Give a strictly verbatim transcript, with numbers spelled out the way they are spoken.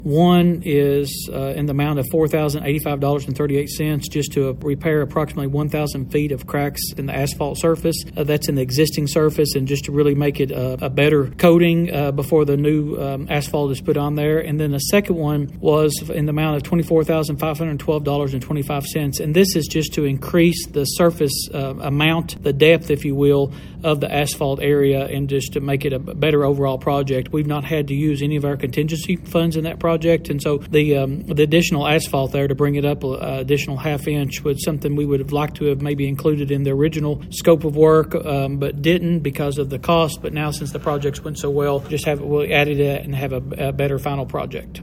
One is uh, in the amount of four thousand eighty-five dollars and thirty-eight cents just to uh, repair approximately one thousand feet of cracks in the asphalt surface. Uh, that's in the existing surface, and just to really make it a, a better coating uh, before the new um, asphalt is put on there. And then the second one was in the amount of twenty-four thousand five hundred twelve dollars and twenty-five cents. And this is just to increase the surface uh, amount, the depth, if you will, of the asphalt area, and just to make it a better overall project. We've not had to use any of our contingency funds in that project, and so the um, the additional asphalt there to bring it up an additional half inch was something we would have liked to have maybe included in the original scope of work, um, but didn't because of the cost. But now, since the projects went so well, just have we added it and have a, a better final project.